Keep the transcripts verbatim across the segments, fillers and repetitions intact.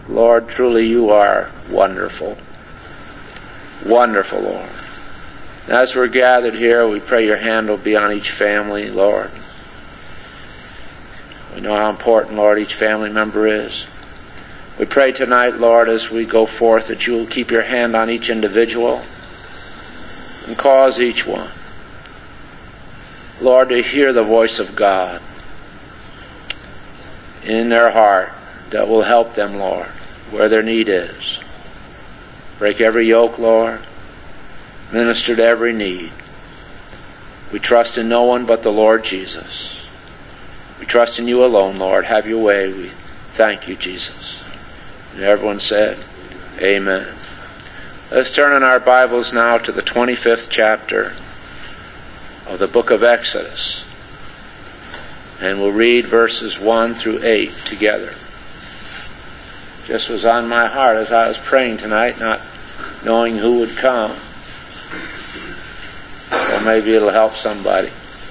Lord, truly you are wonderful. Wonderful, Lord. And as we're gathered here, we pray your hand will be on each family, Lord. We know how important, Lord, each family member is. We pray tonight, Lord, as we go forth, that you will keep your hand on each individual and cause each one, Lord, to hear the voice of God in their heart that will help them, Lord, where their need is. Break every yoke, Lord. Minister to every need. We trust in no one but the Lord Jesus. We trust in you alone, Lord. Have your way. We thank you, Jesus. And everyone said, amen. Let's turn in our Bibles now to the twenty-fifth chapter of the book of Exodus. And we'll read verses one through eight together. Just was on my heart as I was praying tonight, not knowing who would come. So maybe it'll help somebody.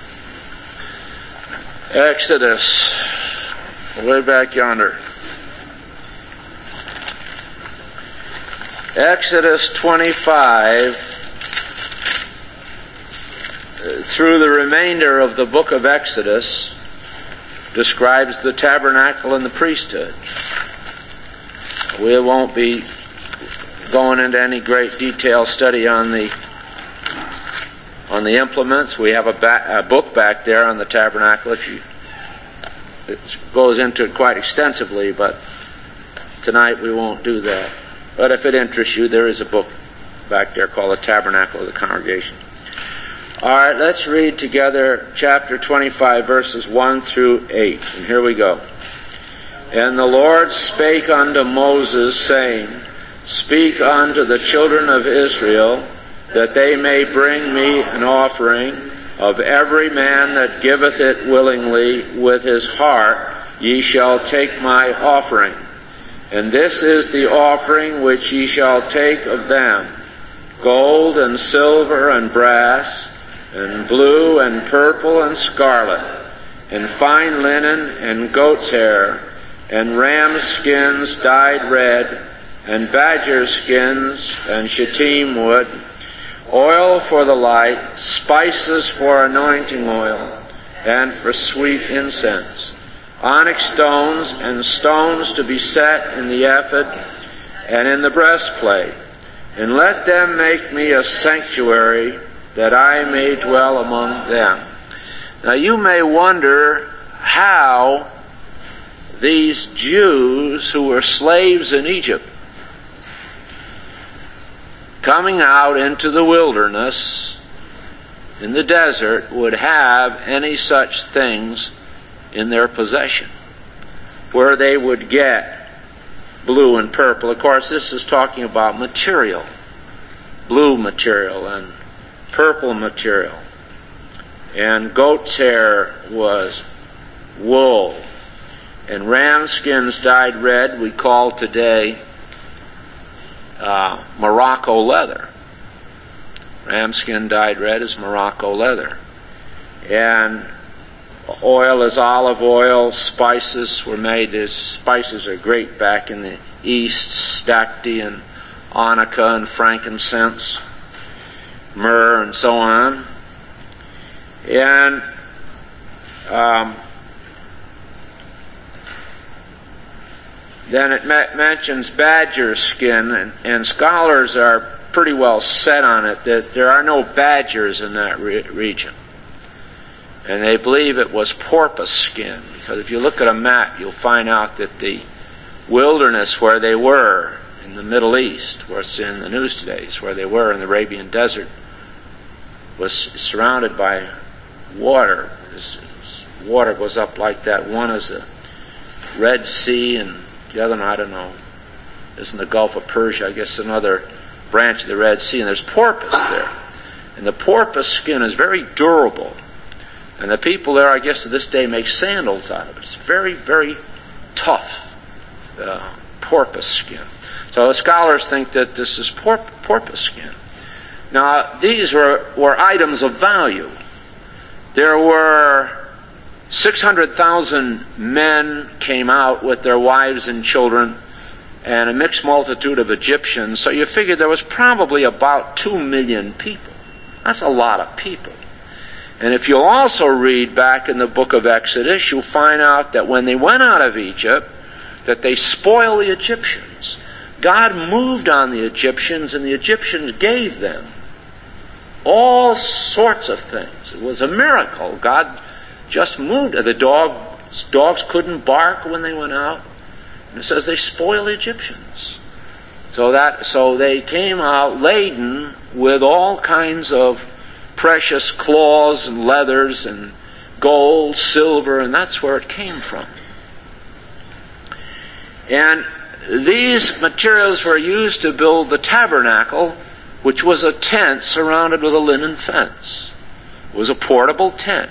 Exodus, way back yonder. Exodus twenty-five, through the remainder of the book of Exodus, describes the tabernacle and the priesthood. We won't be going into any great detail study on the on the implements. We have a, ba- a book back there on the tabernacle. If you, it goes into it quite extensively, but tonight we won't do that. But if it interests you, there is a book back there called The Tabernacle of the Congregation. All right, let's read together chapter twenty-five, verses one through eight. And here we go. And the Lord spake unto Moses, saying, Speak unto the children of Israel, that they may bring me an offering of every man that giveth it willingly with his heart. Ye shall take my offering. And this is the offering which ye shall take of them: gold and silver and brass, and blue and purple and scarlet, and fine linen and goat's hair, and ram skins dyed red, and badger skins and shittim wood, oil for the light, spices for anointing oil, and for sweet incense, onyx stones and stones to be set in the ephod and in the breastplate. And let them make me a sanctuary, that I may dwell among them. Now you may wonder how these Jews who were slaves in Egypt, coming out into the wilderness, in the desert, would have any such things in their possession, where they would get blue and purple. Of course, this is talking about material, blue material and purple material. And goat's hair was wool, and ram skins dyed red we call today uh, Morocco leather. Ram skin dyed red is Morocco leather. And oil is olive oil. Spices were made as spices are great back in the East: stacte and onycha and frankincense, myrrh, and so on. And um, then it ma- mentions badger skin, and, and scholars are pretty well set on it that there are no badgers in that re- region. And they believe it was porpoise skin, because if you look at a map, you'll find out that the wilderness where they were in the Middle East, where it's in the news today, is where they were in the Arabian desert, was surrounded by water. This, this water goes up like that. One is the Red Sea, and the other one, I don't know, is in the Gulf of Persia. I guess another branch of the Red Sea, and there's porpoise there. And the porpoise skin is very durable. And the people there, I guess to this day, make sandals out of it. It's very, very tough uh, porpoise skin. So the scholars think that this is por- porpoise skin. Now, these were, were items of value. There were six hundred thousand men came out with their wives and children and a mixed multitude of Egyptians. So you figure there was probably about two million people. That's a lot of people. And if you'll also read back in the book of Exodus, you'll find out that when they went out of Egypt, that they spoiled the Egyptians. God moved on the Egyptians, and the Egyptians gave them all sorts of things. It was a miracle. God just moved. The dogs, dogs couldn't bark when they went out. And it says they spoiled the Egyptians. So that so they came out laden with all kinds of precious cloths and leathers and gold, silver, and that's where it came from. And these materials were used to build the tabernacle, which was a tent surrounded with a linen fence. It was a portable tent.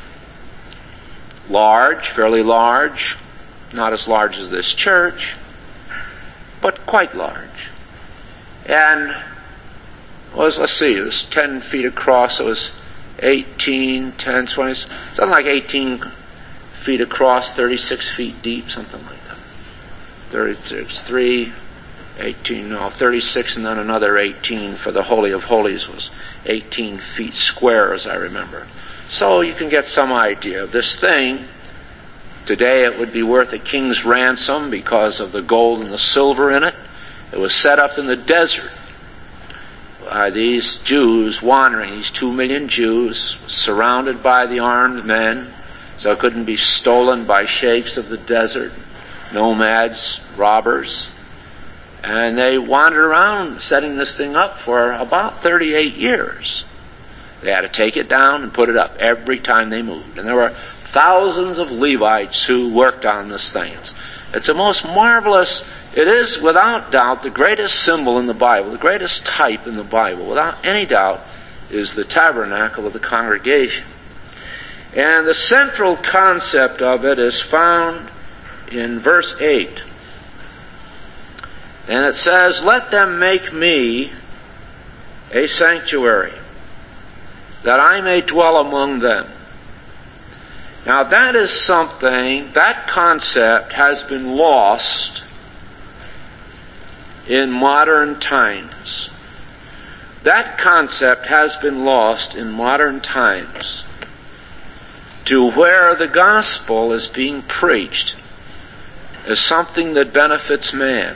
Large, fairly large, not as large as this church, but quite large. And was, let's see, it was ten feet across, it was eighteen, ten, twenty, something like eighteen feet across, thirty-six feet deep, something like that. thirty-six, three, eighteen, no, thirty-six, and then another eighteen for the Holy of Holies was eighteen feet square, as I remember. So you can get some idea of this thing. Today it would be worth a king's ransom because of the gold and the silver in it. It was set up in the desert. Uh, these Jews wandering, these two million Jews, surrounded by the armed men, so it couldn't be stolen by sheikhs of the desert, nomads, robbers. And they wandered around setting this thing up for about thirty-eight years. They had to take it down and put it up every time they moved. And there were thousands of Levites who worked on this thing. It's, it's a most marvelous, it is without doubt the greatest symbol in the Bible, the greatest type in the Bible, without any doubt, is the tabernacle of the congregation. And the central concept of it is found in verse eight. And it says, "Let them make me a sanctuary, that I may dwell among them." Now that is something, that concept has been lost in modern times. That concept has been lost in modern times to where the gospel is being preached as something that benefits man.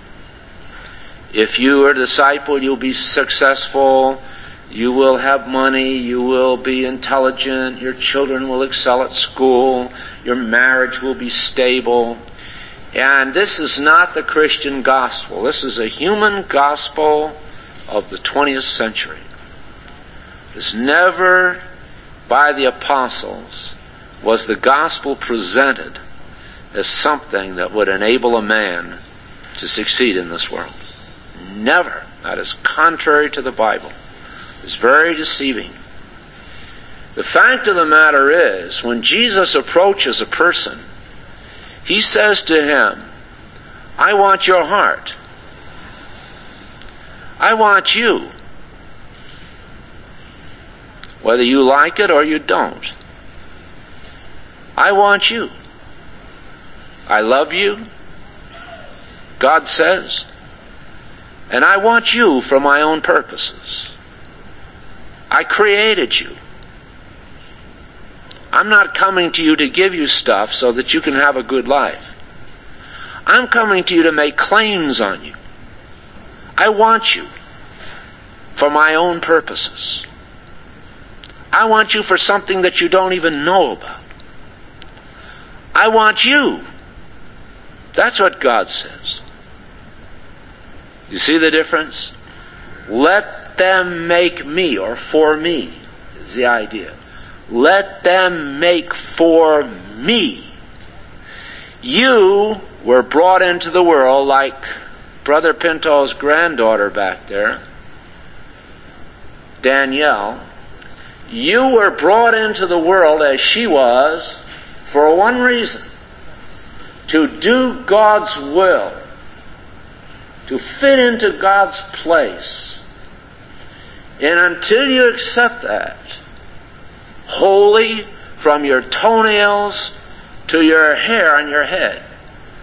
If you are a disciple, you'll be successful. You will have money, you will be intelligent, your children will excel at school, your marriage will be stable. And this is not the Christian gospel. This is a human gospel of the twentieth century. It's never, by the apostles, was the gospel presented as something that would enable a man to succeed in this world. Never. That is contrary to the Bible. It's very deceiving. The fact of the matter is, when Jesus approaches a person, he says to him, "I want your heart. I want you. Whether you like it or you don't. I want you. I love you," God says, "and I want you for my own purposes. I created you. I'm not coming to you to give you stuff so that you can have a good life. I'm coming to you to make claims on you. I want you for my own purposes. I want you for something that you don't even know about. I want you." That's what God says. You see the difference? Let them make me, or for me, is the idea. Let them make for me. You were brought into the world like Brother Pinto's granddaughter back there, Danielle. You were brought into the world as she was for one reason: to do God's will, to fit into God's place. And until you accept that, holy from your toenails to your hair on your head,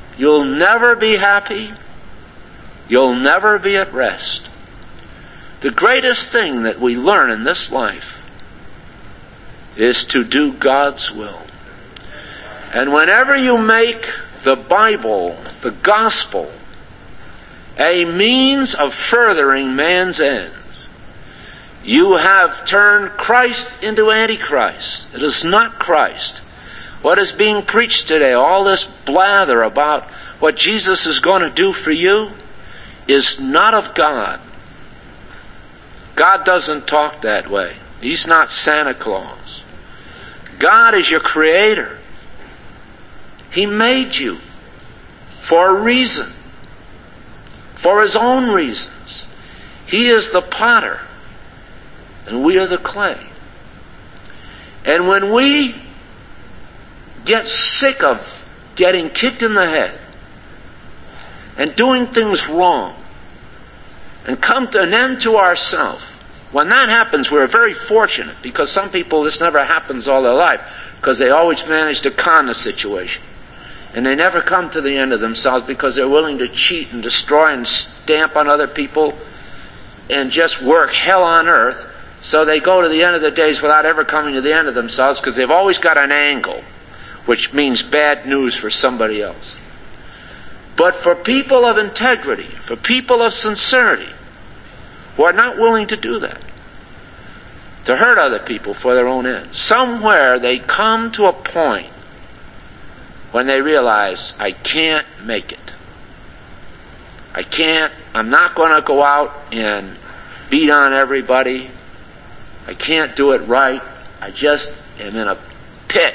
You'll never be happy. You'll never be at rest. The greatest thing that we learn in this life is to do God's will. And whenever you make the Bible, the gospel, a means of furthering man's ends, you have turned Christ into Antichrist. It is not Christ. What is being preached today, all this blather about what Jesus is going to do for you, is not of God. God doesn't talk that way. He's not Santa Claus. God is your creator. He made you for a reason, for His own reasons. He is the potter, and we are the clay. And when we get sick of getting kicked in the head and doing things wrong and come to an end to ourselves, when that happens, we're very fortunate, because some people, this never happens all their life because they always manage to con the situation. And they never come to the end of themselves because they're willing to cheat and destroy and stamp on other people and just work hell on earth. So they go to the end of the days without ever coming to the end of themselves, because they've always got an angle, which means bad news for somebody else. But for people of integrity, for people of sincerity, who are not willing to do that, to hurt other people for their own ends, somewhere they come to a point when they realize, I can't make it. I can't, I'm not going to go out and beat on everybody. I can't do it right. I just am in a pit.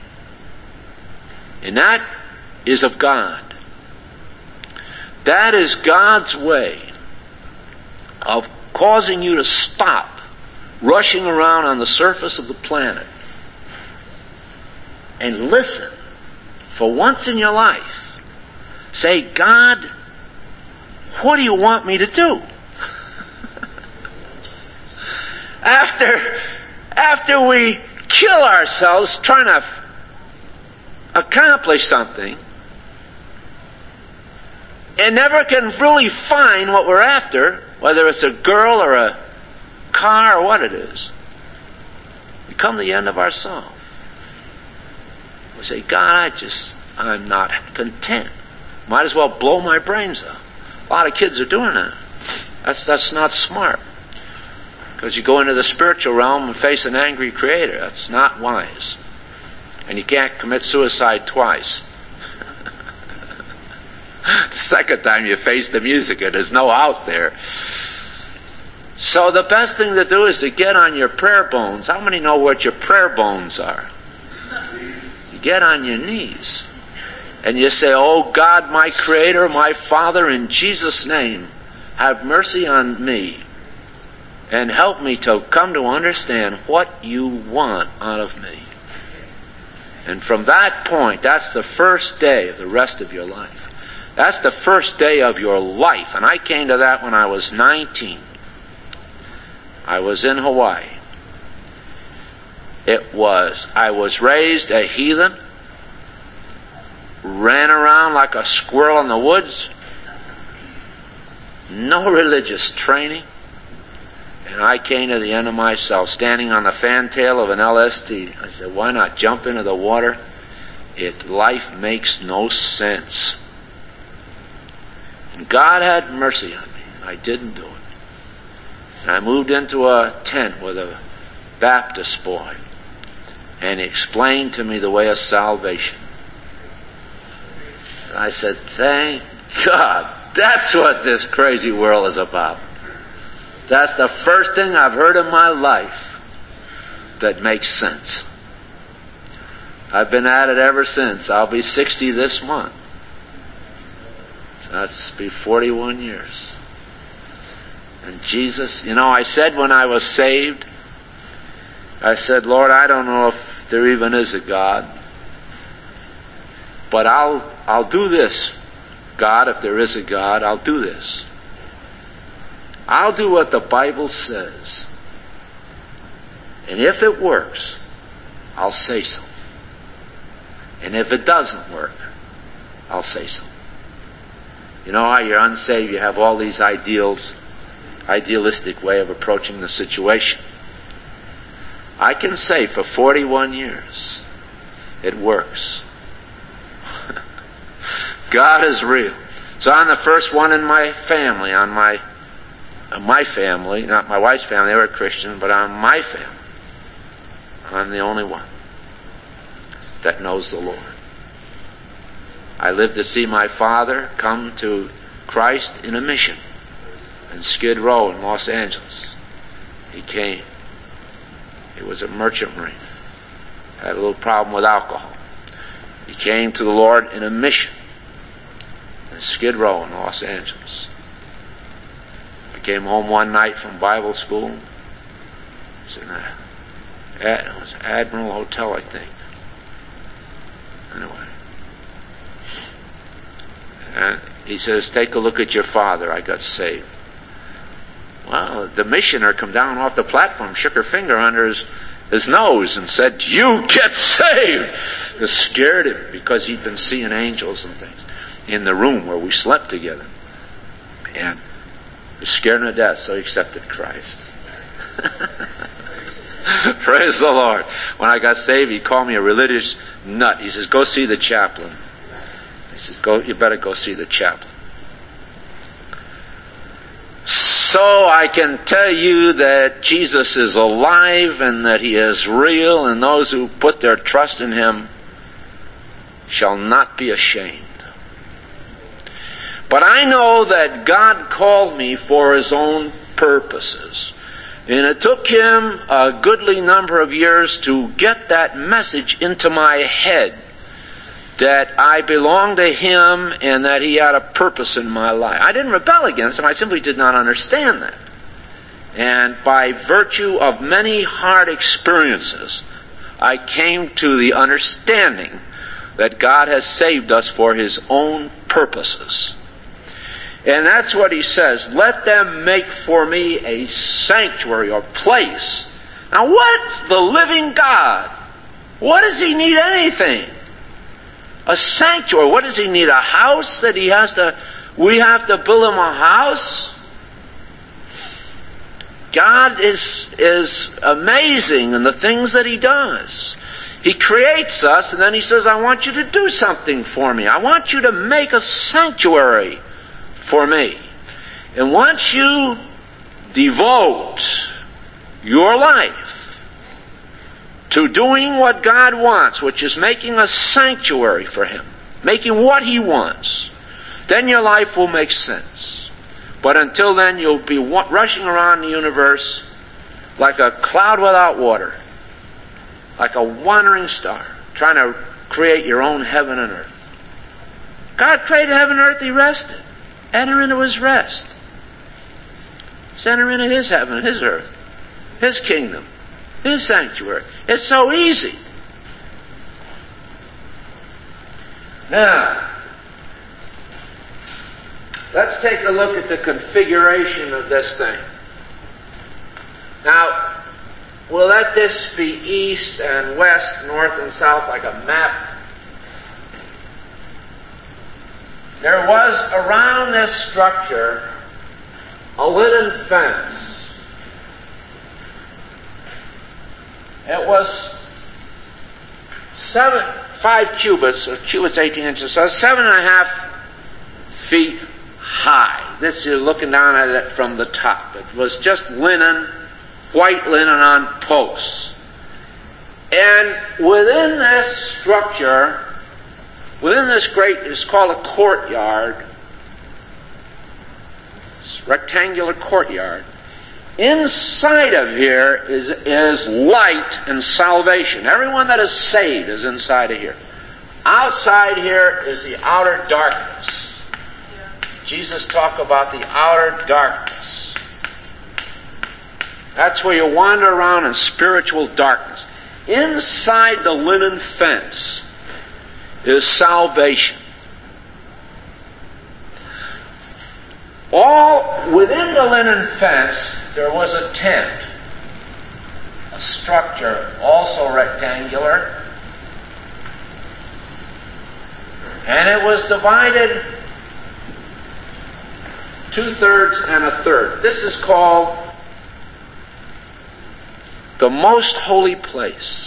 And that is of God. That is God's way of causing you to stop rushing around on the surface of the planet and listen. For once in your life, say, God, what do you want me to do? after, after we kill ourselves trying to accomplish something and never can really find what we're after, whether it's a girl or a car or what it is, we come to the end of ourselves. We say, God, I just, I'm not content. Might as well blow my brains out. A lot of kids are doing that. That's, that's not smart. Because you go into the spiritual realm and face an angry creator. That's not wise. And you can't commit suicide twice. The second time you face the music and there's no out there. So the best thing to do is to get on your prayer bones. How many know what your prayer bones are? You get on your knees and you say, oh God, my Creator, my Father, in Jesus' name, have mercy on me and help me to come to understand what you want out of me. And from that point, that's the first day of the rest of your life. That's the first day of your life. And I came to that when I was nineteen. I was in Hawaii. It was, I was raised a heathen, ran around like a squirrel in the woods, no religious training, and I came to the end of myself, standing on the fantail of an L S T. I said, why not jump into the water? It, life makes no sense. And God had mercy on me. I didn't do it. And I moved into a tent with a Baptist boy, and he explained to me the way of salvation. And I said, thank God, that's what this crazy world is about. That's the first thing I've heard in my life that makes sense. I've been at it ever since. I'll be sixty this month. So that's be forty-one years. And Jesus, you know, I said when I was saved, I said, Lord, I don't know if there even is a God, but I'll I'll do this. God, if there is a God, I'll do this. I'll do what the Bible says. And if it works, I'll say so. And if it doesn't work, I'll say so. You know how you're unsaved, you have all these ideals, idealistic way of approaching the situation. I can say for forty-one years, it works. God is real. So I'm the first one in my family, on my on my family, not my wife's family, they were Christian, but on my family, I'm the only one that knows the Lord. I lived to see my father come to Christ in a mission in Skid Row in Los Angeles. He came. He was a merchant marine. Had a little problem with alcohol. He came to the Lord in a mission in Skid Row in Los Angeles. I came home one night from Bible school. It was in a, it was Admiral Hotel, I think. Anyway. And he says, take a look at your father. I got saved. Well, the missioner come down off the platform, shook her finger under his, his nose and said, you get saved! It scared him because he'd been seeing angels and things in the room where we slept together. And it scared him to death, so he accepted Christ. Praise the Lord. When I got saved, he called me a religious nut. He says, go see the chaplain. He says, go, you better go see the chaplain. So I can tell you that Jesus is alive and that He is real, and those who put their trust in Him shall not be ashamed. But I know that God called me for His own purposes. And it took Him a goodly number of years to get that message into my head, that I belonged to Him and that He had a purpose in my life. I didn't rebel against Him. I simply did not understand that. And by virtue of many hard experiences, I came to the understanding that God has saved us for His own purposes. And that's what He says. Let them make for me a sanctuary or place. Now what's the living God? What does He need anything? A sanctuary. What does He need? A house that He has to, we have to build Him a house? God is, is amazing in the things that He does. He creates us and then He says, I want you to do something for me. I want you to make a sanctuary for me. And once you devote your life to doing what God wants, which is making a sanctuary for Him, making what He wants, then your life will make sense. But until then, you'll be rushing around the universe like a cloud without water, like a wandering star, trying to create your own heaven and earth. God created heaven and earth, He rested. Enter into His rest. Enter into His heaven, His earth, His kingdom, His sanctuary. It's so easy. Now, let's take a look at the configuration of this thing. Now, we'll let this be east and west, north and south like a map. There was around this structure a linen fence. It was seven, five cubits, or cubits eighteen inches, so seven and a half feet high. This you're looking down at it from the top. It was just linen, white linen on posts. And within this structure, within this great, it's called a courtyard, it's rectangular courtyard. Inside of here is, is light and salvation. Everyone that is saved is inside of here. Outside here is the outer darkness. Jesus talked about the outer darkness. That's where you wander around in spiritual darkness. Inside the linen fence is salvation. All within the linen fence, there was a tent, a structure also rectangular. And it was divided two-thirds and a third. This is called the most holy place.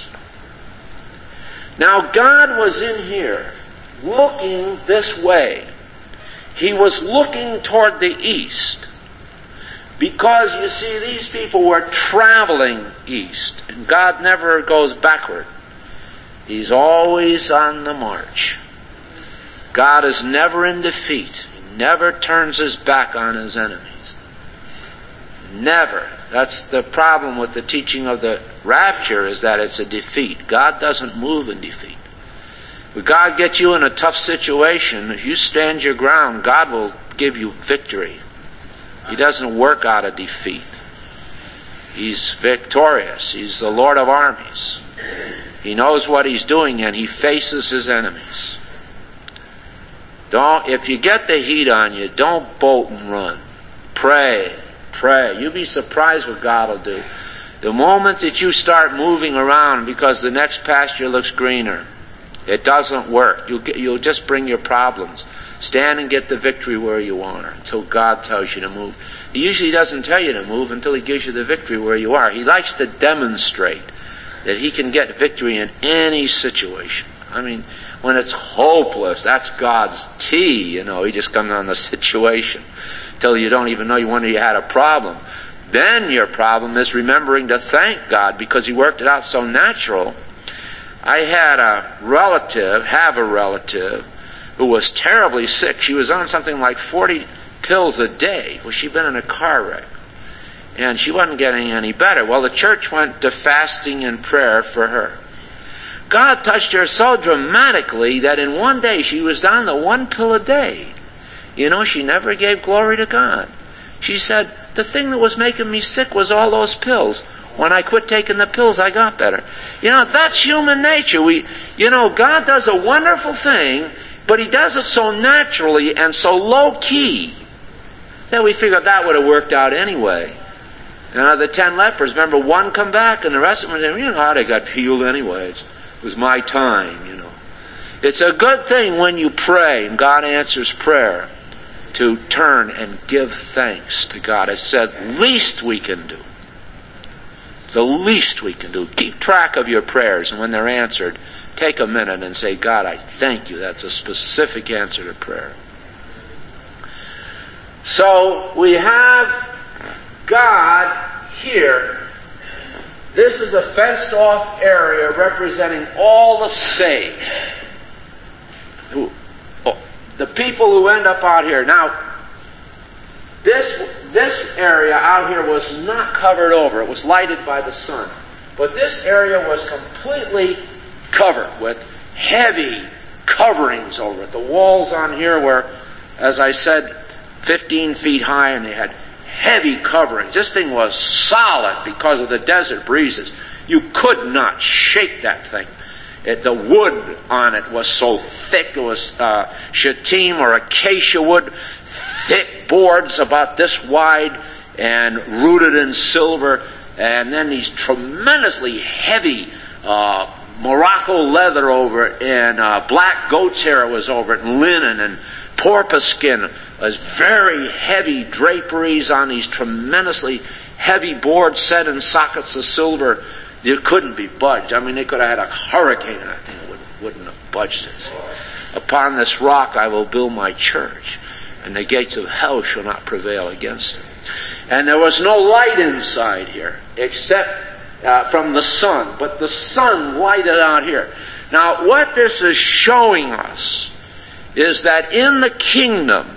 Now God was in here looking this way. He was looking toward the east. Because, you see, these people were traveling east. And God never goes backward. He's always on the march. God is never in defeat. He never turns his back on his enemies. Never. That's the problem with the teaching of the rapture, is that it's a defeat. God doesn't move in defeat. When God gets you in a tough situation, if you stand your ground, God will give you victory. He doesn't work out of defeat. He's victorious. He's the Lord of armies. He knows what he's doing, and he faces his enemies. Don't, if you get the heat on you, don't bolt and run. Pray. Pray. You'll be surprised what God will do. The moment that you start moving around because the next pasture looks greener, it doesn't work. You'll, get, you'll just bring your problems. Stand and get the victory where you are until God tells you to move. He usually doesn't tell you to move until he gives you the victory where you are. He likes to demonstrate that he can get victory in any situation. I mean, when it's hopeless, that's God's tea, you know. He just comes on the situation till you don't even know, you wonder you had a problem. Then your problem is remembering to thank God because he worked it out so natural. I had a relative, have a relative, who was terribly sick. She was on something like forty pills a day. Well, she'd been in a car wreck. And she wasn't getting any better. Well, the church went to fasting and prayer for her. God touched her so dramatically that in one day she was down to one pill a day. You know, she never gave glory to God. She said, the thing that was making me sick was all those pills. When I quit taking the pills, I got better. You know, that's human nature. We, you know, God does a wonderful thing, but he does it so naturally and so low-key that we figure that would have worked out anyway. You know, the ten lepers, remember, one come back and the rest of them, you know, they got healed anyway. It was my time, you know. It's a good thing when you pray and God answers prayer to turn and give thanks to God. It's the least we can do. The least we can do. Keep track of your prayers, and when they're answered, take a minute and say, God, I thank you. That's a specific answer to prayer. So we have God here. This is a fenced off area representing all the saved. Who, oh, the people who end up out here. Now, this, this area out here was not covered over. It was lighted by the sun. But this area was completely covered with heavy coverings over it. The walls on here were, as I said, fifteen feet high, and they had heavy coverings. This thing was solid because of the desert breezes. You could not shake that thing. It, the wood on it was so thick. It was uh, shittim or acacia wood, thick boards about this wide and rooted in silver. And then these tremendously heavy uh, Morocco leather over it, and uh, black goat's hair was over it, and linen and porpoise skin. Was very heavy draperies on these tremendously heavy boards set in sockets of silver. You couldn't be budged. I mean, they could have had a hurricane and that thing wouldn't, wouldn't have budged it. Upon this rock I will build my church, and the gates of hell shall not prevail against it. And there was no light inside here except uh, from the sun. But the sun lighted out here. Now, what this is showing us is that in the kingdom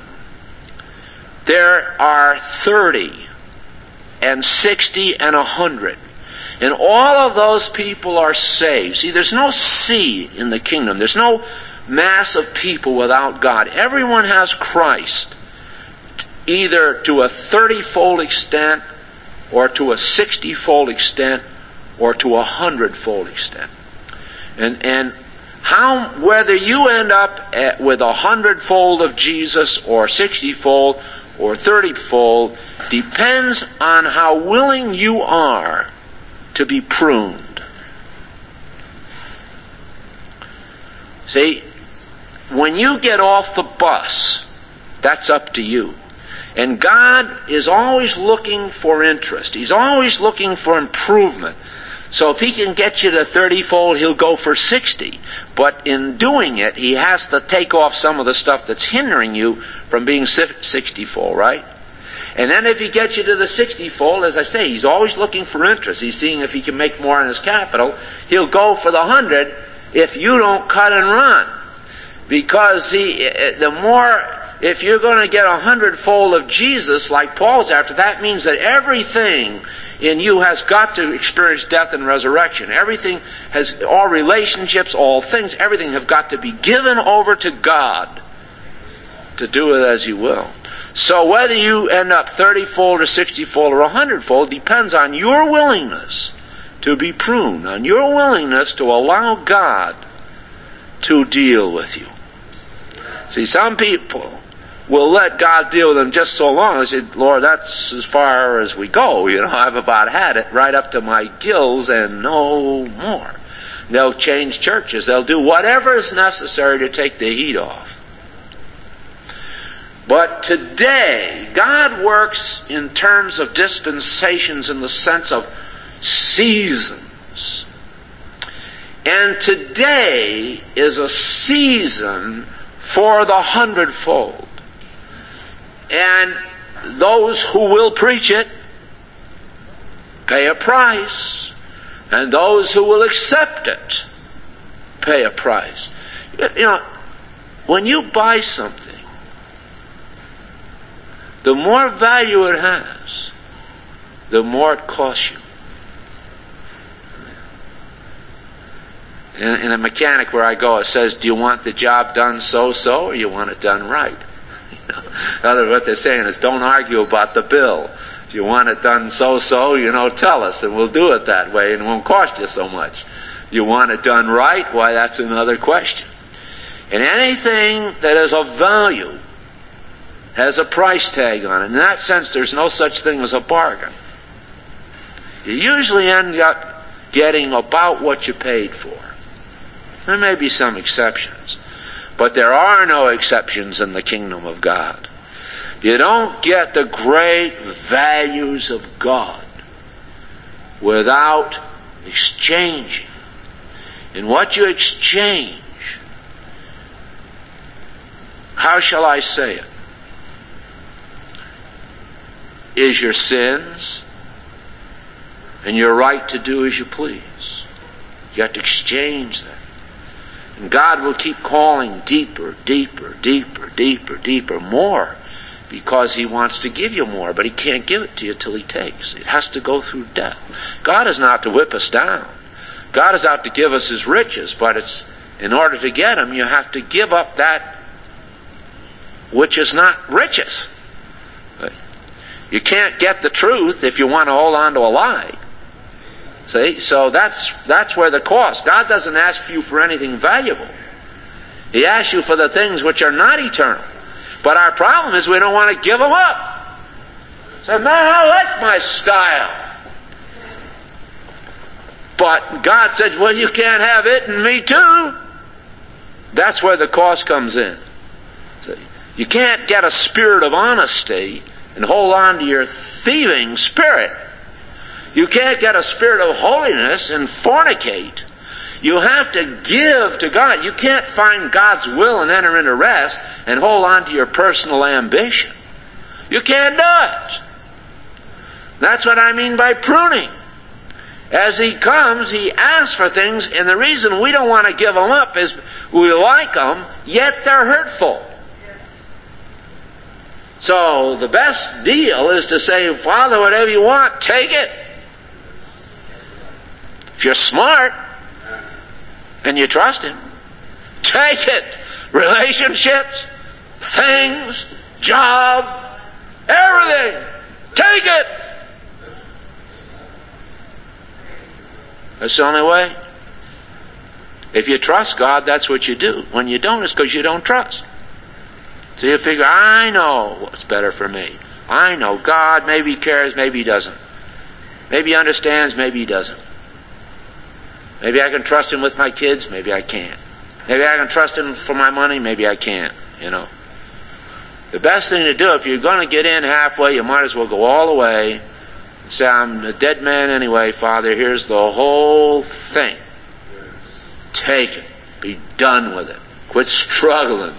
there are thirty and sixty and a hundred. And all of those people are saved. See, there's no sea in the kingdom. There's no mass of people without God. Everyone has Christ, either to a thirty-fold extent, or to a sixty-fold extent, or to a hundred-fold extent. And and how, whether you end up at, with a hundredfold of Jesus, or sixty-fold, or thirty-fold, depends on how willing you are to be pruned. See, when you get off the bus, that's up to you. And God is always looking for interest. He's always looking for improvement. So if He can get you to thirty-fold, He'll go for sixty. But in doing it, He has to take off some of the stuff that's hindering you from being sixty-fold, right? And then if He gets you to the sixty-fold, as I say, He's always looking for interest. He's seeing if He can make more on His capital. He'll go for the hundred if you don't cut and run. Because he, the more... If you're going to get a hundredfold of Jesus, like Paul's after, that means that everything in you has got to experience death and resurrection. Everything has, all relationships, all things, everything have got to be given over to God to do it as He will. So whether you end up thirty-fold or sixty-fold or a hundredfold depends on your willingness to be pruned, on your willingness to allow God to deal with you. See, some people will let God deal with them just so long. They say, Lord, that's as far as we go. You know, I've about had it right up to my gills and no more. They'll change churches. They'll do whatever is necessary to take the heat off. But today, God works in terms of dispensations in the sense of seasons. And today is a season for the hundredfold. And those who will preach it pay a price. And those who will accept it pay a price. You know, when you buy something, the more value it has, the more it costs you. In, in a mechanic where I go, it says, do you want the job done so-so or you want it done right? You know, in other words, what they're saying is, don't argue about the bill. If you want it done so-so, you know, tell us and we'll do it that way and it won't cost you so much. You want it done right? Why, that's another question. And anything that is of value has a price tag on it. In that sense, there's no such thing as a bargain. You usually end up getting about what you paid for. There may be some exceptions, but there are no exceptions in the kingdom of God. You don't get the great values of God without exchanging. And what you exchange, how shall I say it, is your sins and your right to do as you please. You have to exchange that. And God will keep calling deeper, deeper, deeper, deeper, deeper, more, because He wants to give you more, but He can't give it to you till He takes. It has to go through death. God is not to whip us down. God is out to give us His riches, but it's in order to get them, you have to give up that which is not riches. You can't get the truth if you want to hold on to a lie. See? So that's that's where the cost. God doesn't ask you for anything valuable. He asks you for the things which are not eternal. But our problem is we don't want to give them up. Say, man, I like my style. But God said, well, you can't have it and me too. That's where the cost comes in. See? You can't get a spirit of honesty and hold on to your thieving spirit. You can't get a spirit of holiness and fornicate. You have to give to God. You can't find God's will and enter into rest and hold on to your personal ambition. You can't do it. That's what I mean by pruning. As He comes, He asks for things, and the reason we don't want to give them up is we like them, yet they're hurtful. So the best deal is to say, Father, whatever you want, take it. If you're smart and you trust Him, take it. Relationships, things, job, everything. Take it. That's the only way. If you trust God, that's what you do. When you don't, it's because you don't trust. So you figure, I know what's better for me. I know God, maybe He cares, maybe He doesn't. Maybe He understands, maybe He doesn't. Maybe I can trust Him with my kids, maybe I can't. Maybe I can trust him for my money, maybe I can't, you know. The best thing to do, if you're going to get in halfway, you might as well go all the way and say, I'm a dead man anyway, Father, here's the whole thing. Take it. Be done with it. Quit struggling.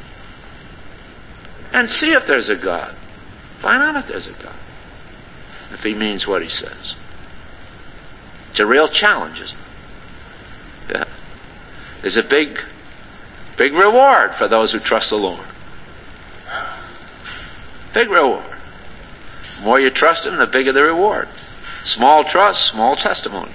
And see if there's a God. Find out if there's a God. If he means what he says. It's a real challenge, isn't it? Yeah. There's a big, big reward for those who trust the Lord. Big reward. The more you trust him, the bigger the reward. Small trust, small testimony.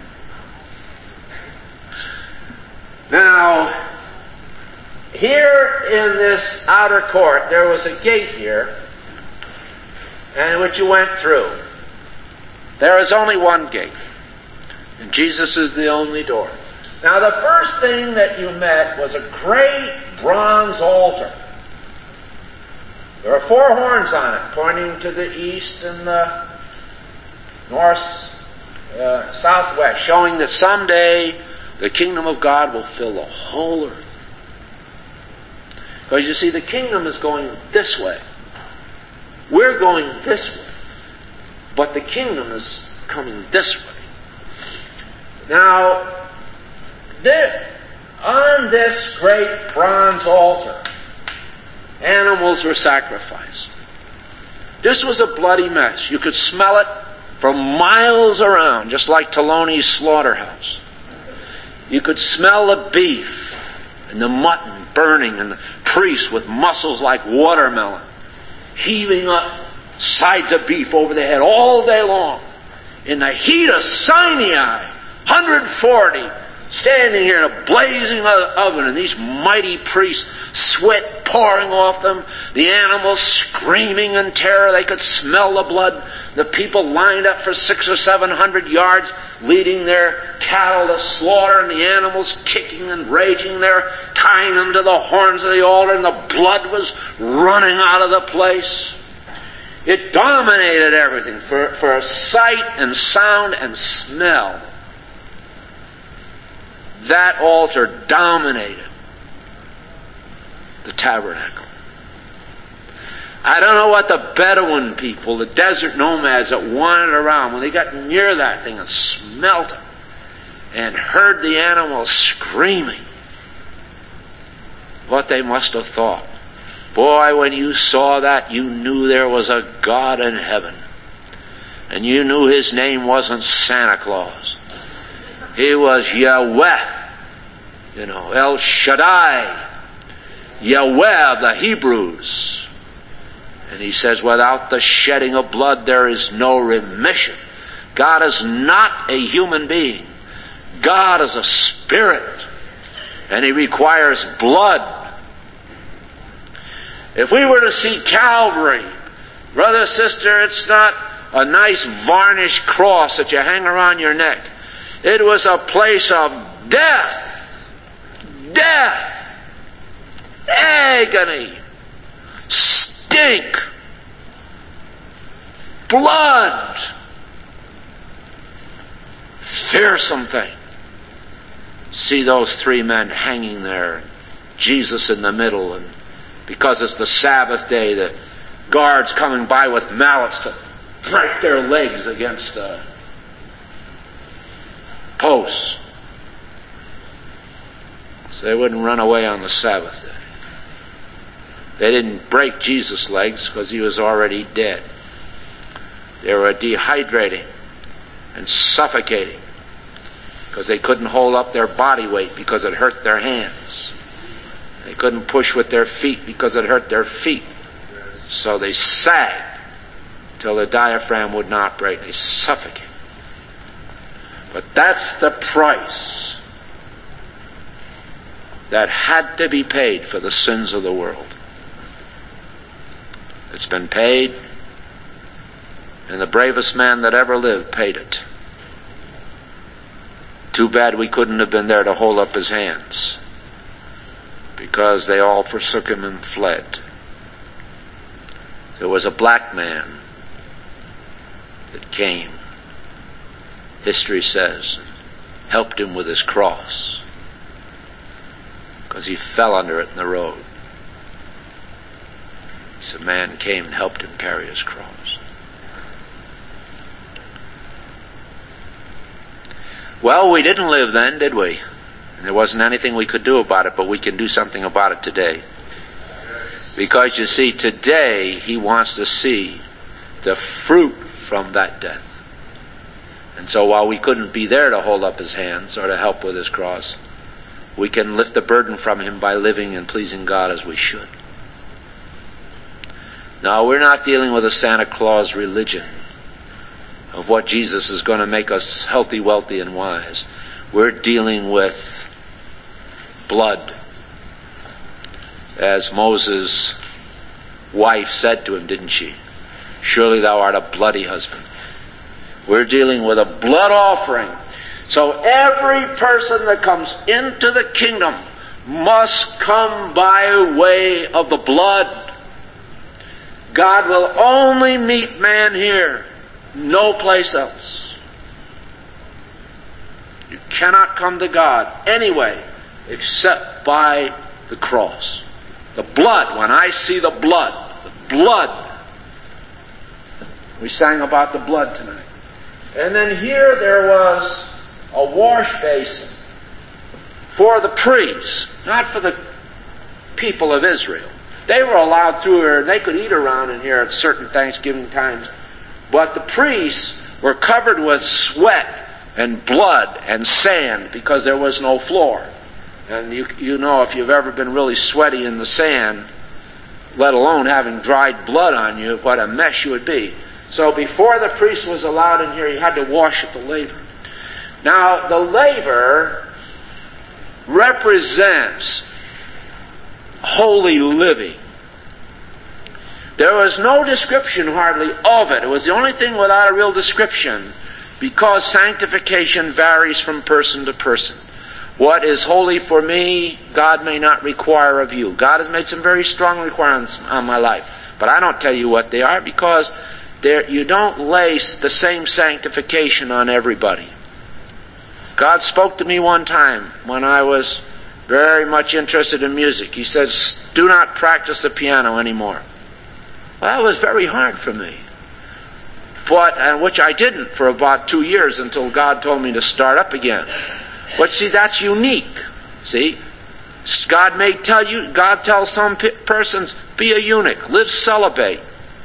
Now, here in this outer court, there was a gate here, and which you went through. There is only one gate, and Jesus is the only door. Now, the first thing that you met was a great bronze altar. There are four horns on it, pointing to the east and the north, uh, southwest, showing that someday the kingdom of God will fill the whole earth. Because you see, the kingdom is going this way. We're going this way. But the kingdom is coming this way. Now, this, on this great bronze altar, animals were sacrificed. This was a bloody mess. You could smell it for miles around, just like Toloni's slaughterhouse. You could smell the beef and the mutton burning, and the priests with muscles like watermelon heaving up sides of beef over their head all day long. In the heat of Sinai, one hundred forty standing here in a blazing oven, and these mighty priests, sweat pouring off them, the animals screaming in terror. They could smell the blood. The people lined up for six or seven hundred yards, leading their cattle to slaughter, and the animals kicking and raging there, tying them to the horns of the altar, and the blood was running out of the place. It dominated everything for, for sight and sound and smell. That altar dominated the tabernacle. I don't know what the Bedouin people, the desert nomads that wandered around, when they got near that thing and smelt it and heard the animals screaming, what they must have thought. Boy, when you saw that, you knew there was a God in heaven. And you knew his name wasn't Santa Claus. He was Yahweh. You know, El Shaddai. Yahweh of the Hebrews. And he says, without the shedding of blood, there is no remission. God is not a human being. God is a spirit. And he requires blood. If we were to see Calvary, brother, sister, it's not a nice varnished cross that you hang around your neck. It was a place of death, death, agony, stink, blood, fearsome thing. See those three men hanging there, Jesus in the middle, and because it's the Sabbath day, the guards coming by with mallets to break their legs against the posts so they wouldn't run away on the Sabbath day. They didn't break Jesus' legs because he was already dead. They were dehydrating and suffocating because they couldn't hold up their body weight because it hurt their hands. They couldn't push with their feet because it hurt their feet. So they sagged till the diaphragm would not break. They suffocated. But that's the price that had to be paid for the sins of the world. It's been paid, and the bravest man that ever lived paid it. Too bad we couldn't have been there to hold up his hands, because they all forsook him and fled. There was a black man that came, history says, helped him with his cross. because he fell under it in the road. So a man came and helped him carry his cross. Well, we didn't live then, did we? And there wasn't anything we could do about it, but we can do something about it today. Because you see, today he wants to see the fruit from that death. And so while we couldn't be there to hold up his hands or to help with his cross, we can lift the burden from him by living and pleasing God as we should. Now, we're not dealing with a Santa Claus religion of what Jesus is going to make us healthy, wealthy, and wise. We're dealing with blood. As Moses' wife said to him, didn't she? Surely thou art a bloody husband. We're dealing with a blood offering. So every person that comes into the kingdom must come by way of the blood. God will only meet man here, no place else. You cannot come to God anyway except by the cross. The blood, when I see the blood, the blood. We sang about the blood tonight. And then here there was a wash basin for the priests, not for the people of Israel. They were allowed through here, they could eat around in here at certain Thanksgiving times. But the priests were covered with sweat and blood and sand because there was no floor. And you, you know, if you've ever been really sweaty in the sand, let alone having dried blood on you, what a mess you would be. So before the priest was allowed in here, he had to wash at the laver. Now, the laver represents holy living. There was no description hardly of it. It was the only thing without a real description, because sanctification varies from person to person. What is holy for me, God may not require of you. God has made some very strong requirements on my life, but I don't tell you what they are, because there, you don't lace the same sanctification on everybody. God spoke to me one time when I was very much interested in music. He says, do not practice the piano anymore. Well, that was very hard for me. But, and which I didn't for about two years until God told me to start up again. But see, that's unique. See? God may tell you, God tells some persons, be a eunuch, live celibate.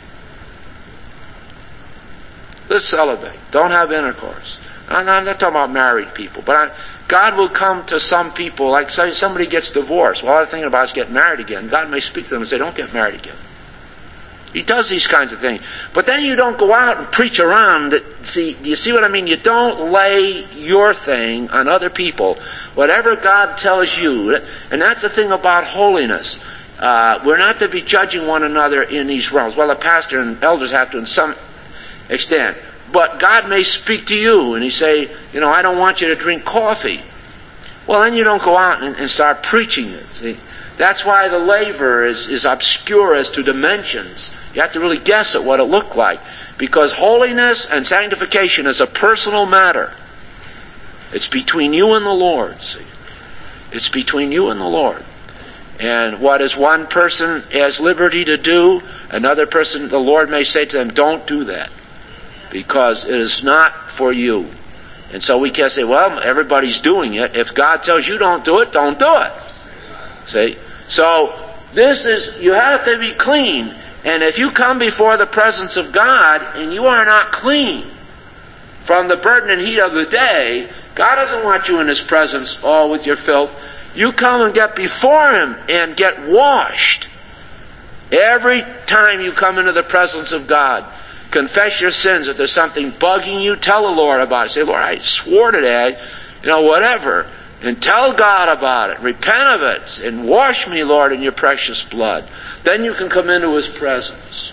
Live celibate. Don't have intercourse. I'm not talking about married people, but I, God will come to some people, like say somebody gets divorced. Well, all they're thinking about is getting married again. God may speak to them and say, don't get married again. He does these kinds of things. But then you don't go out and preach around. That, see, do you see what I mean? You don't lay your thing on other people. Whatever God tells you, and that's the thing about holiness. Uh, we're not to be judging one another in these realms. Well, the pastor and elders have to in some extent. But God may speak to you and He say, you know, I don't want you to drink coffee. Well, then you don't go out and, and start preaching it. See? That's why the laver is, is obscure as to dimensions. You have to really guess at what it looked like. Because holiness and sanctification is a personal matter. It's between you and the Lord. See? It's between you and the Lord. And what is one person has liberty to do, another person, the Lord may say to them, don't do that. Because it is not for you. And so we can't say, well, everybody's doing it. If God tells you don't do it, don't do it. See? So, this is, you have to be clean. And if you come before the presence of God and you are not clean from the burden and heat of the day, God doesn't want you in His presence all with your filth. You come and get before Him and get washed. Every time you come into the presence of God, confess your sins. If there's something bugging you, tell the Lord about it. Say, Lord, I swore today, you know, whatever. And tell God about it. Repent of it. And wash me, Lord, in your precious blood. Then you can come into His presence.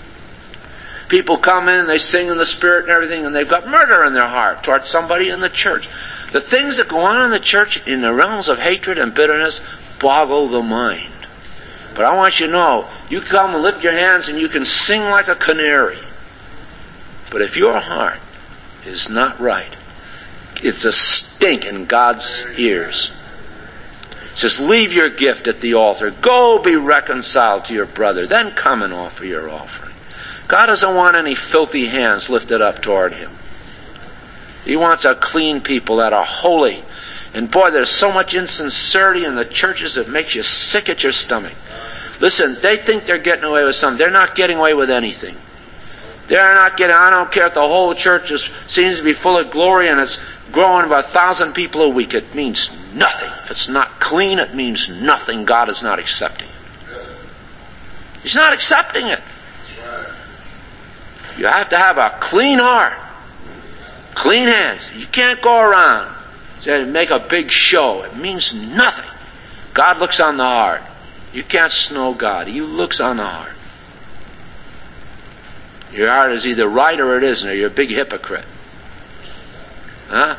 People come in, they sing in the Spirit and everything, and they've got murder in their heart towards somebody in the church. The things that go on in the church in the realms of hatred and bitterness boggle the mind. But I want you to know, you come and lift your hands and you can sing like a canary. But if your heart is not right, it's a stink in God's ears. says, leave your gift at the altar. Go be reconciled to your brother. Then come and offer your offering. God doesn't want any filthy hands lifted up toward Him. He wants a clean people that are holy. And boy, there's so much insincerity in the churches that makes you sick at your stomach. Listen, they think they're getting away with something. They're not getting away with anything. They're not getting, I don't care if the whole church is, seems to be full of glory and it's growing about a thousand people a week. It means nothing. If it's not clean, it means nothing. God is not accepting it. He's not accepting it. You have to have a clean heart. Clean hands. You can't go around and make a big show. It means nothing. God looks on the heart. You can't snow God. He looks on the heart. Your heart is either right or it isn't, or you're a big hypocrite. Huh?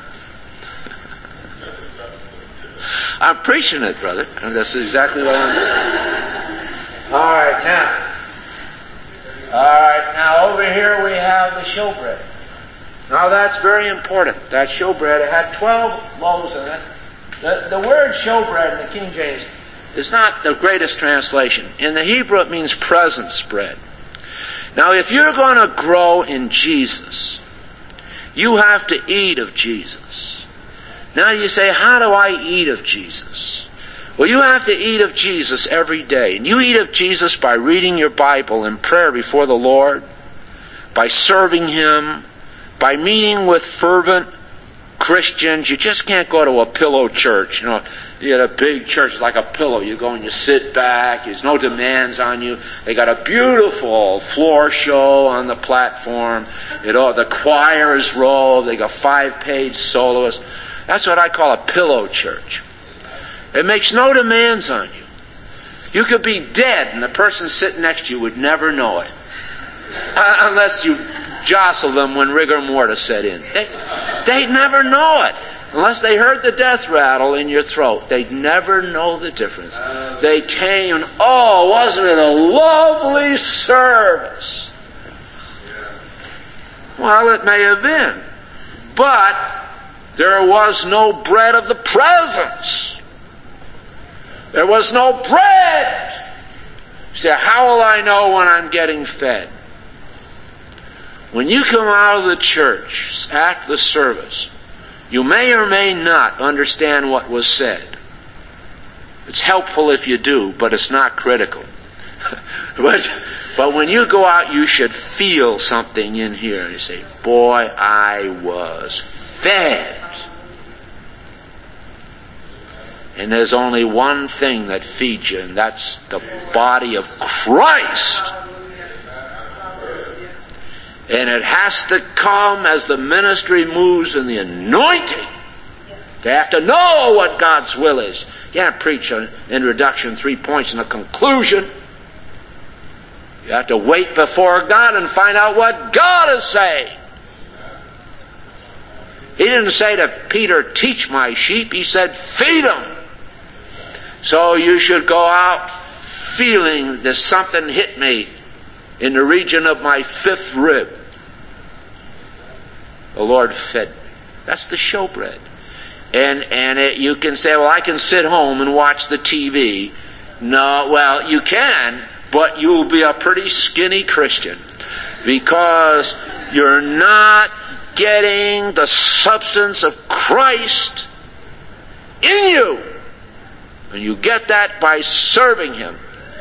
I'm preaching it, brother. And that's exactly what I'm doing. All right, now. All right, now over here we have the showbread. Now that's very important. That showbread, it had twelve loaves in it. The, the word showbread in the King James is not the greatest translation. In the Hebrew it means presence bread. Now if you're going to grow in Jesus, you have to eat of Jesus. Now you say, how do I eat of Jesus? Well, you have to eat of Jesus every day. And you eat of Jesus by reading your Bible in prayer before the Lord, by serving Him, by meeting with fervent Christians. You just can't go to a pillow church. You know, you get a big church like a pillow. You go and you sit back. There's no demands on you. They got a beautiful floor show on the platform. You know, the choir is robed. They got five-page soloists. That's what I call a pillow church. It makes no demands on you. You could be dead and the person sitting next to you would never know it. Uh, unless you jostle them when rigor mortis set in. They, they'd never know it. Unless they heard the death rattle in your throat. They'd never know the difference. They came, oh, wasn't it a lovely service? Well, it may have been. But there was no bread of the presence. There was no bread. You say, how will I know when I'm getting fed? When you come out of the church after the service, you may or may not understand what was said. It's helpful if you do, but it's not critical. but, but when you go out, you should feel something in here. You say, boy, I was fed. And there's only one thing that feeds you, and that's the body of Christ. And it has to come as the ministry moves in the anointing. They have to know what God's will is. You can't preach an introduction, three points, and a conclusion. You have to wait before God and find out what God is saying. He didn't say to Peter, teach my sheep. He said, feed them. So you should go out feeling there's something hit me in the region of my fifth rib. The Lord fed me. That's the showbread. And and it, you can say, well, I can sit home and watch the T V. No, well, you can, but you'll be a pretty skinny Christian because you're not getting the substance of Christ in you. And you get that by serving Him.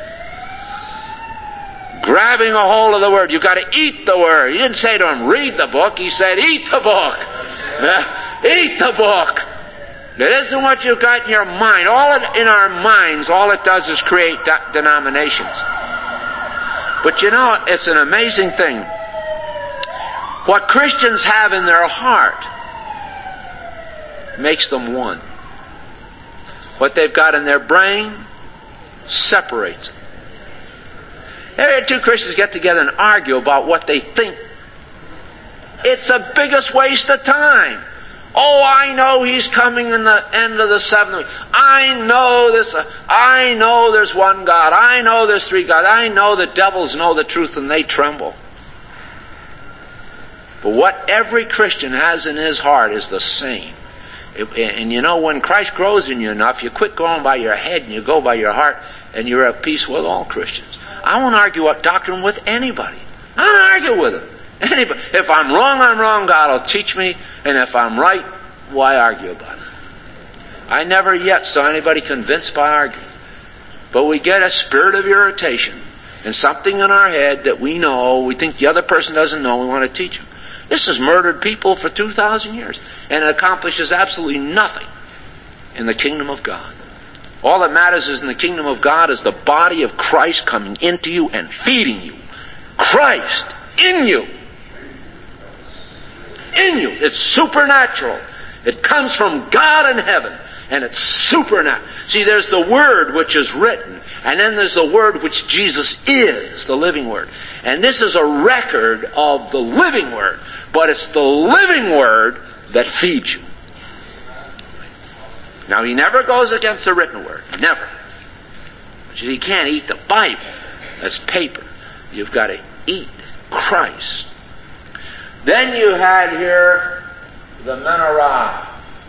Grabbing a hold of the Word. You've got to eat the Word. He didn't say to him, read the book. He said, eat the book. Eat the book. It isn't what you've got in your mind. All it, in our minds, all it does is create de- denominations. But you know, it's an amazing thing. What Christians have in their heart makes them one. What they've got in their brain separates them. Every two Christians get together and argue about what they think. It's the biggest waste of time. Oh, I know He's coming in the end of the seventh week. I know this. I know there's one God. I know there's three gods. I know the devils know the truth and they tremble. But what every Christian has in his heart is the same. And you know, when Christ grows in you enough, you quit going by your head and you go by your heart, and you're at peace with all Christians. I won't argue what doctrine with anybody. I don't argue with them. Anybody. If I'm wrong, I'm wrong. God will teach me. And if I'm right, why argue about it? I never yet saw anybody convinced by arguing. But we get a spirit of irritation and something in our head that we know, we think the other person doesn't know, we want to teach them. This has murdered people for two thousand years, and it accomplishes absolutely nothing in the kingdom of God. All that matters is in the kingdom of God is the body of Christ coming into you and feeding you. Christ in you. In you. It's supernatural. It comes from God in heaven. And it's supernatural. See, there's the Word which is written, and then there's the Word which Jesus is, the living Word. And this is a record of the living Word, but it's the living Word that feeds you. Now, he never goes against the written Word. Never. But you can't eat the Bible. That's paper. You've got to eat Christ. Then you had here the menorah.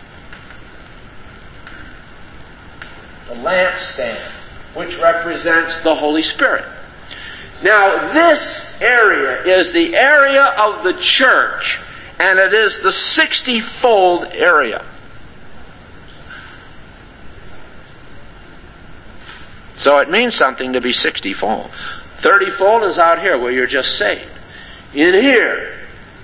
The lampstand, which represents the Holy Spirit. Now, this area is the area of the church, and it is the sixty-fold area. So it means something to be sixty-fold. thirty-fold is out here where you're just saved. In here,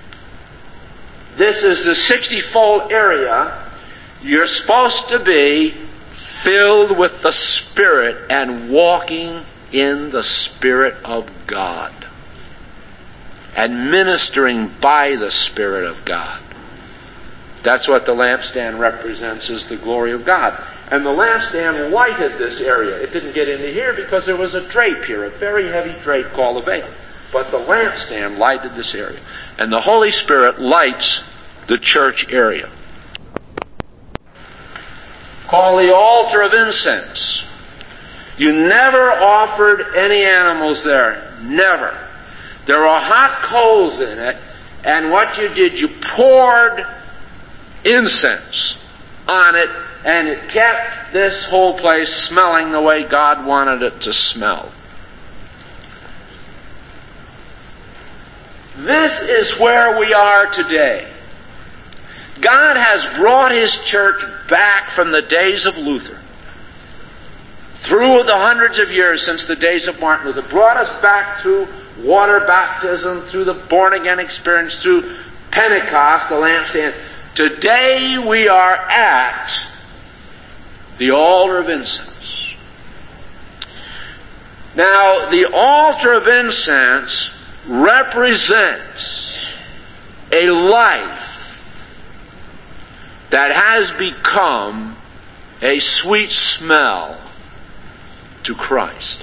this is the sixty-fold area. You're supposed to be filled with the Spirit and walking in the Spirit of God and ministering by the Spirit of God. That's what the lampstand represents, is the glory of God. And the lampstand lighted this area. It didn't get into here because there was a drape here, a very heavy drape called a veil. But the lampstand lighted this area. And the Holy Spirit lights the church area. Called the altar of incense. You never offered any animals there. Never. There were hot coals in it, and what you did, you poured incense on it, and it kept this whole place smelling the way God wanted it to smell. This is where we are today. God has brought His church back from the days of Luther. Through the hundreds of years since the days of Martin Luther. Brought us back through water baptism, through the born-again experience, through Pentecost, the lampstand. Today we are at the altar of incense. Now, the altar of incense represents a life that has become a sweet smell to Christ.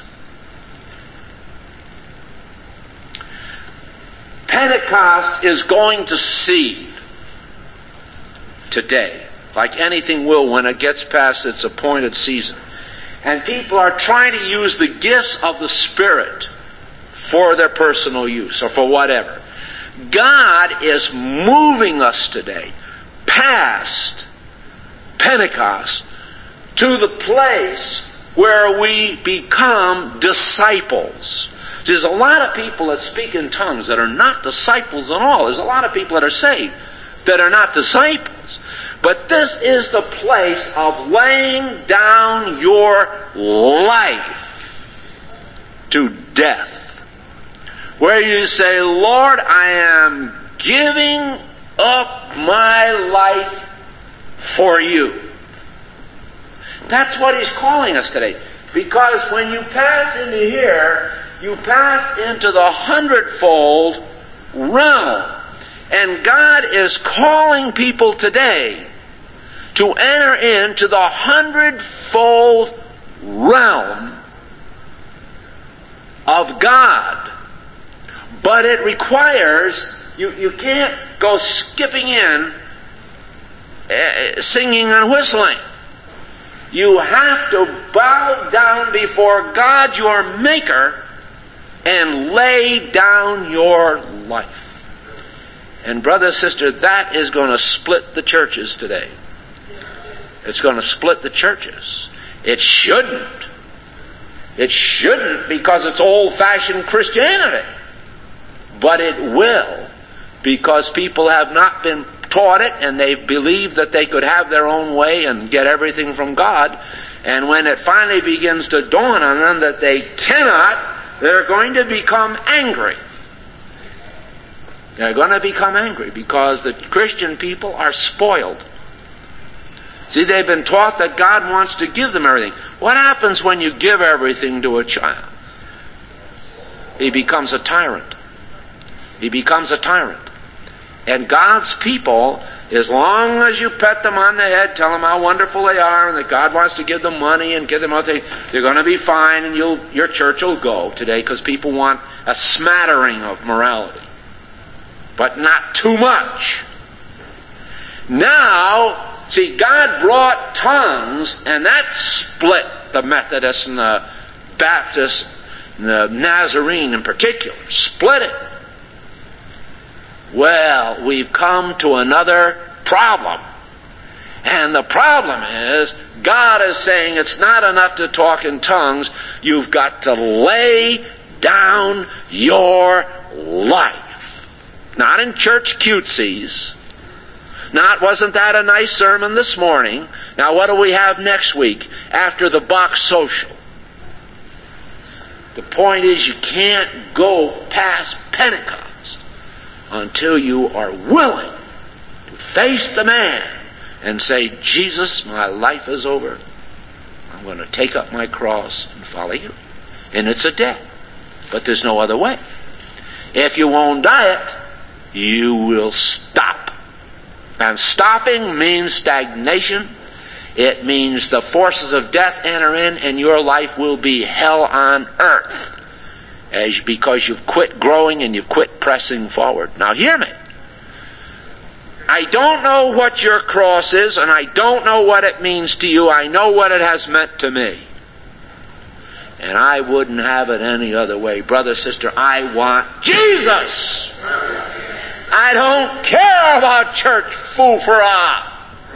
Pentecost is going to seed today, like anything will when it gets past its appointed season. And people are trying to use the gifts of the Spirit for their personal use or for whatever. God is moving us today past Pentecost to the place where we become disciples. There's a lot of people that speak in tongues that are not disciples at all. There's a lot of people that are saved that are not disciples. But this is the place of laying down your life to death, where you say, Lord, I am giving up my life for you. That's what He's calling us today. Because when you pass into here, you pass into the hundredfold realm. And God is calling people today to enter into the hundredfold realm of God. But it requires, you, you can't go skipping in, uh, singing and whistling. You have to bow down before God, your Maker, and lay down your life. And brother, sister, that is going to split the churches today. It's going to split the churches. It shouldn't. It shouldn't because it's old-fashioned Christianity. But it will because people have not been taught it and they believe that they could have their own way and get everything from God. And when it finally begins to dawn on them that they cannot, they're going to become angry. They're going to become angry because the Christian people are spoiled. See, they've been taught that God wants to give them everything. What happens when you give everything to a child? He becomes a tyrant. He becomes a tyrant. And God's people, as long as you pet them on the head, tell them how wonderful they are and that God wants to give them money and give them other things, they're going to be fine and you'll, your church will go today because people want a smattering of morality. But not too much. Now, see, God brought tongues and that split the Methodists and the Baptists and the Nazarene in particular. Split it. Well, we've come to another problem. And the problem is, God is saying it's not enough to talk in tongues. You've got to lay down your life. Not in church cutesies. Not, wasn't that a nice sermon this morning? Now what do we have next week after the box social? The point is you can't go past Pentecost until you are willing to face the man and say, Jesus, my life is over. I'm going to take up my cross and follow you. And it's a death. But there's no other way. If you won't die it, you will stop. And stopping means stagnation. It means the forces of death enter in and your life will be hell on earth. As, because you've quit growing and you've quit pressing forward. Now hear me. I don't know what your cross is and I don't know what it means to you. I know what it has meant to me. And I wouldn't have it any other way. Brother, sister, I want Jesus. I don't care about church foofara.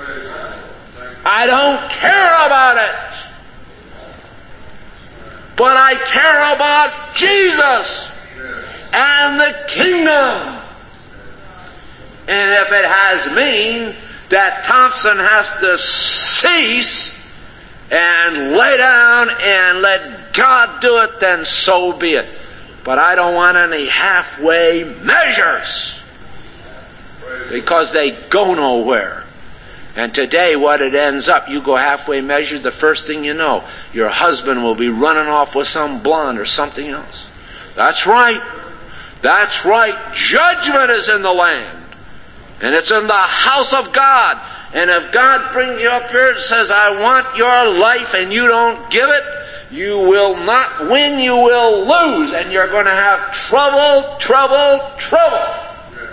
I don't care about it. But I care about Jesus and the kingdom. And if it has mean that Thompson has to cease and lay down and let God do it, then so be it. But I don't want any halfway measures because they go nowhere. And today what it ends up, you go halfway measure, the first thing you know, your husband will be running off with some blonde or something else. That's right. That's right. Judgment is in the land. And it's in the house of God. And if God brings you up here and says, I want your life, and you don't give it, you will not win, you will lose. And you're going to have trouble, trouble, trouble.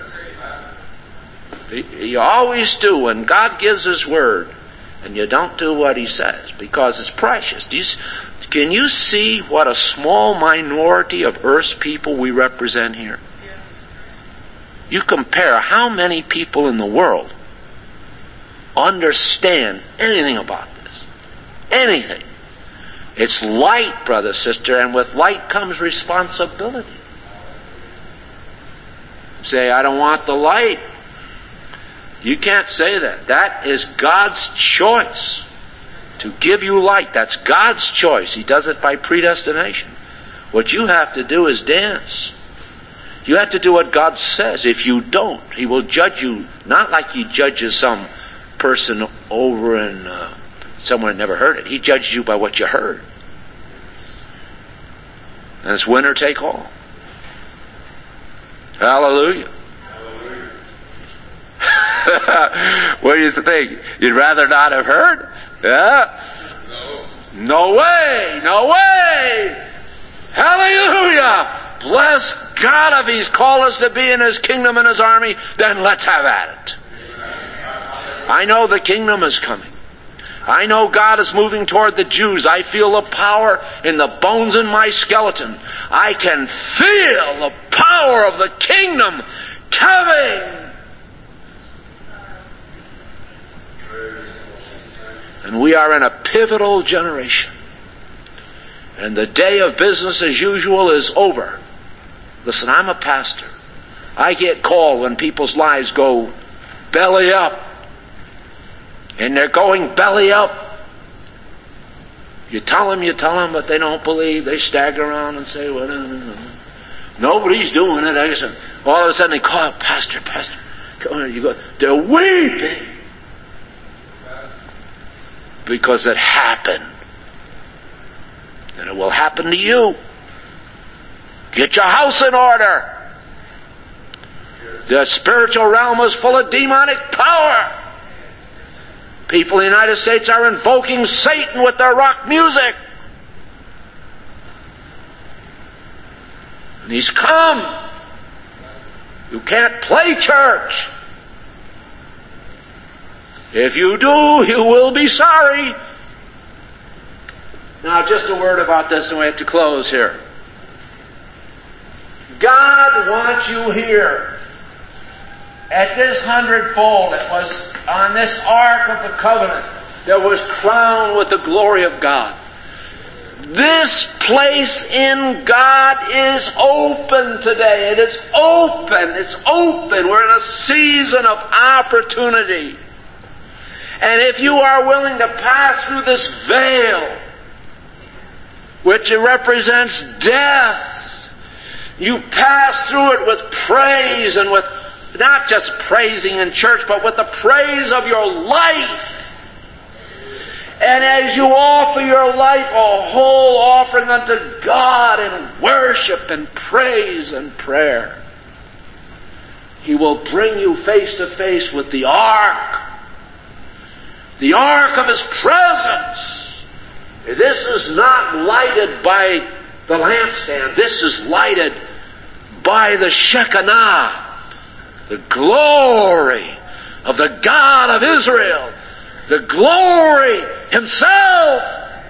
You always do when God gives His word and you don't do what He says because it's precious. Do you, can you see what a small minority of earth's people we represent here? Yes. You compare how many people in the world understand anything about this. Anything. It's light, brother, sister, and with light comes responsibility. Say, I don't want the light. You can't say that. That is God's choice to give you light. That's God's choice. He does it by predestination. What you have to do is dance. You have to do what God says. If you don't, He will judge you, not like He judges some person over in uh, somewhere never heard it. He judges you by what you heard. And it's winner take all. Hallelujah. What do you think? You'd rather not have heard? Yeah? No. No way! No way! Hallelujah! Bless God, if He's called us to be in His kingdom and His army, then let's have at it. I know the kingdom is coming. I know God is moving toward the Jews. I feel the power in the bones in my skeleton. I can feel the power of the kingdom coming. And we are in a pivotal generation. And the day of business as usual is over. Listen, I'm a pastor. I get called when people's lives go belly up. And they're going belly up. You tell them, you tell them, but they don't believe. They stagger around and say, well, no, no, no. Nobody's doing it. I guess all of a sudden they call out, Pastor, Pastor. Come on, you go. They're weeping. Because it happened. And it will happen to you. Get your house in order. The spiritual realm is full of demonic power. People in the United States are invoking Satan with their rock music. And he's come. You can't play church. If you do, you will be sorry. Now, just a word about this, and we have to close here. God wants you here. At this hundredfold, it was on this Ark of the Covenant that was crowned with the glory of God. This place in God is open today. It is open. It's open. We're in a season of opportunity. And if you are willing to pass through this veil, which represents death, you pass through it with praise and with not just praising in church, but with the praise of your life. And as you offer your life a whole offering unto God in worship and praise and prayer, He will bring you face to face with the ark. The ark of His presence. This is not lighted by the lampstand. This is lighted by the Shekinah, the glory of the God of Israel, the glory Himself.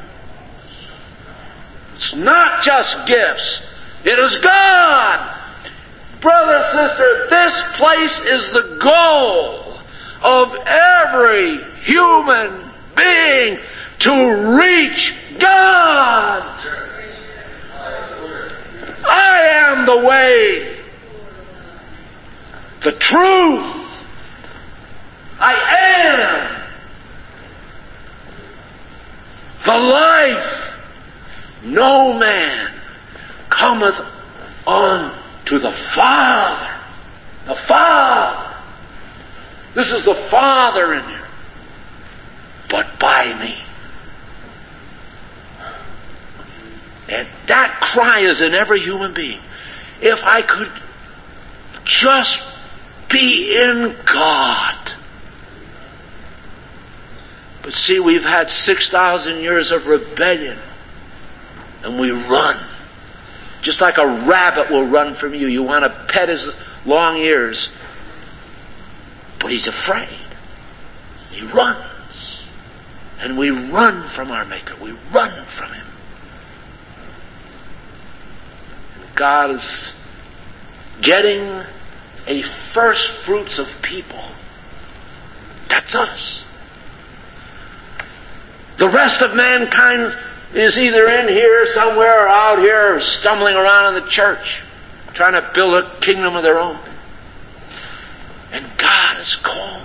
It's not just gifts. It is God. Brother, sister, this place is the goal of every human being, to reach God. I am the way, the truth. I am the life. No man cometh unto the Father. The Father. This is the Father in here. But by me. And that cry is in every human being. If I could just be in God. But see, we've had six thousand years of rebellion. And we run. Just like a rabbit will run from you. You want to pet his long ears. But he's afraid. He runs. And we run from our Maker. We run from Him. God is getting a first fruits of people. That's us. The rest of mankind is either in here somewhere or out here or stumbling around in the church, trying to build a kingdom of their own. And God has called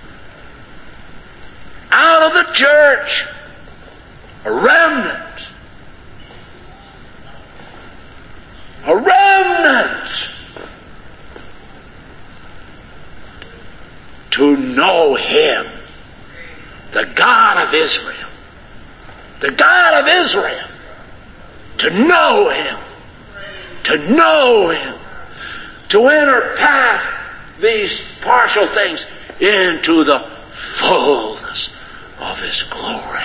out of the church a remnant. A remnant to know Him, the God of Israel. The God of Israel. To know Him. To know Him. To enter past these partial things into the fullness of His glory.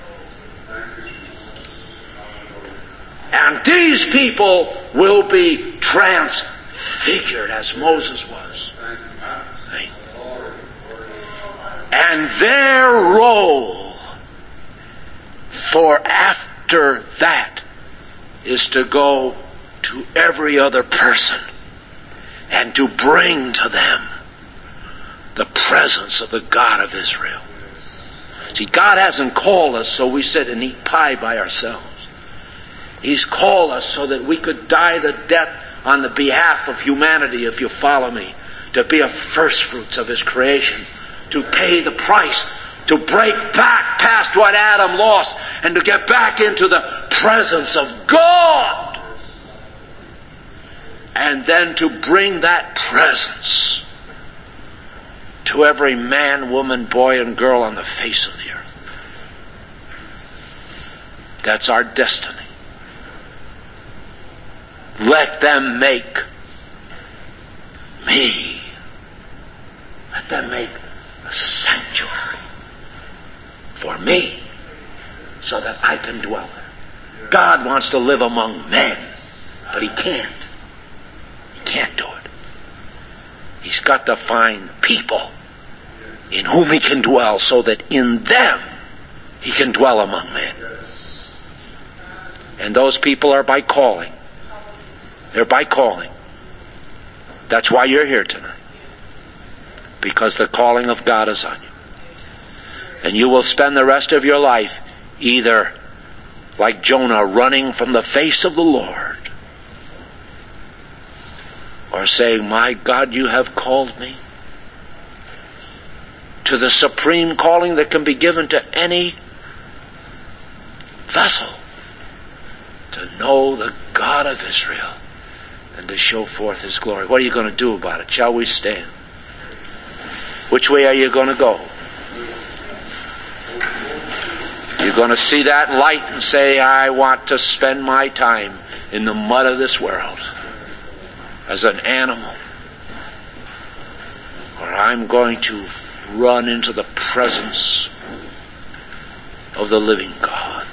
And these people will be transfigured as Moses was. And their role for after that is to go to every other person and to bring to them the presence of the God of Israel. See, God hasn't called us so we sit and eat pie by ourselves. He's called us so that we could die the death on the behalf of humanity, if you follow me, to be a first fruits of His creation, to pay the price, to break back past what Adam lost, and to get back into the presence of God. And then to bring that presence to every man, woman, boy, and girl on the face of the earth. That's our destiny. Let them make me. Let them make a sanctuary for me so that I can dwell there. God wants to live among men, but He can't. He can't do it. He's got to find people in whom He can dwell so that in them He can dwell among men. And those people are by calling. They're by calling. That's why you're here tonight. Because the calling of God is on you. And you will spend the rest of your life either like Jonah running from the face of the Lord, or saying, my God, you have called me to the supreme calling that can be given to any vessel, to know the God of Israel and to show forth His glory. What are you going to do about it? Shall we stand? Which way are you going to go? You're going to see that light and say, I want to spend my time in the mud of this world as an animal. Or I'm going to run into the presence of the living God.